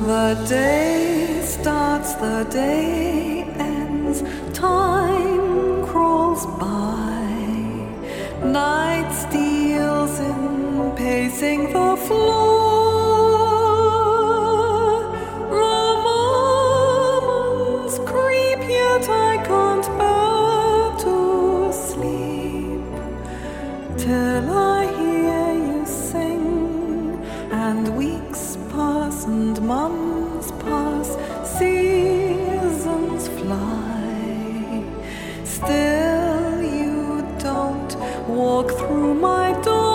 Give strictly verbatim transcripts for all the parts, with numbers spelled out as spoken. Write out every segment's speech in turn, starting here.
The day starts, the day ends, time crawls by, night steals in, pacing the floor. The moments creep, yet I can't bear to sleep till I hear you sing, and weeks pass and months pass, seasons fly. Still you don't walk through my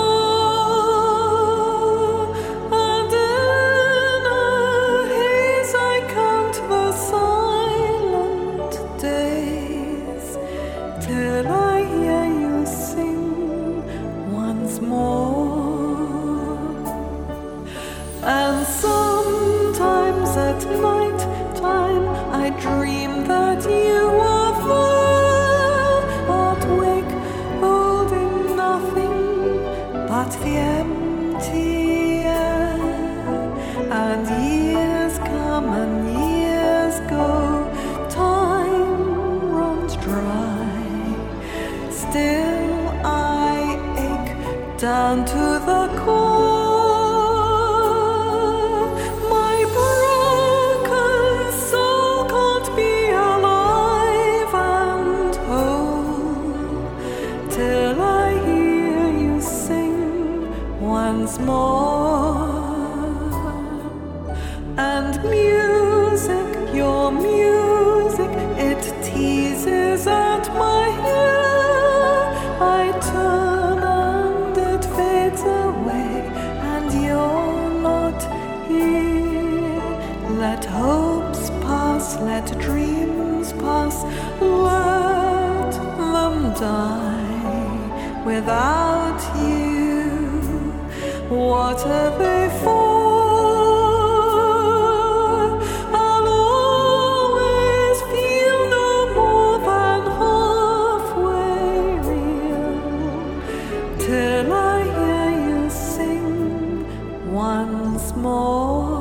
door, and in a haze I count the silent days till I hear you sing once more. And sometimes at night time I dream that you are there, but wake holding nothing but the empty air. And years come and years go, time runs dry. Still I ache down to the core. Till I hear you sing once more. And music, your music, it teases at my ear. I turn and it fades away, and you're not here. Let hopes pass, let dreams pass, let them die. Without you, what are they for? I'll always feel no more than halfway real till I hear you sing once more.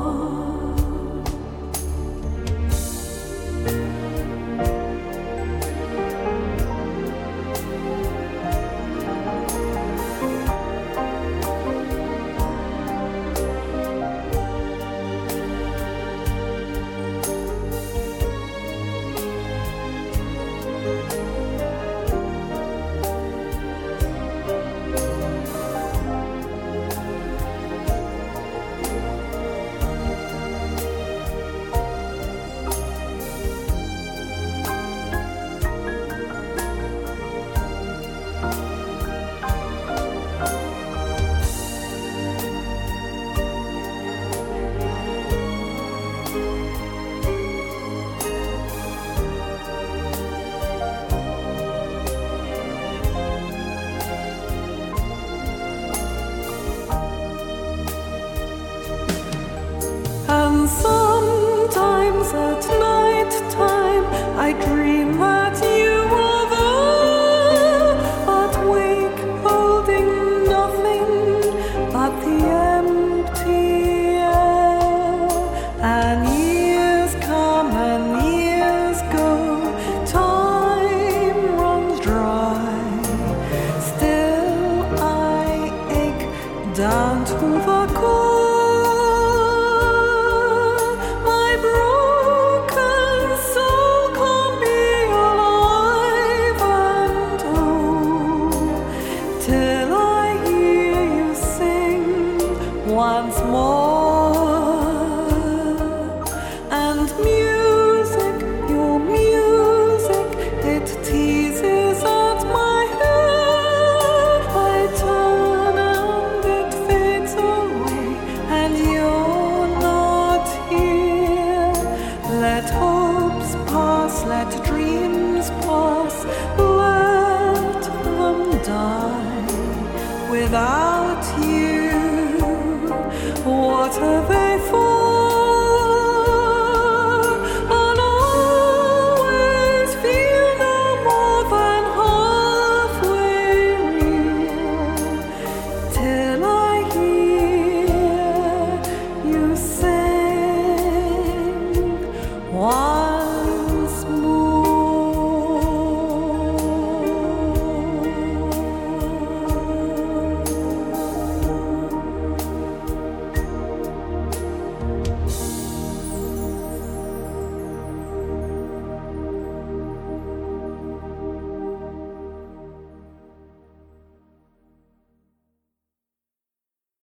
And sometimes at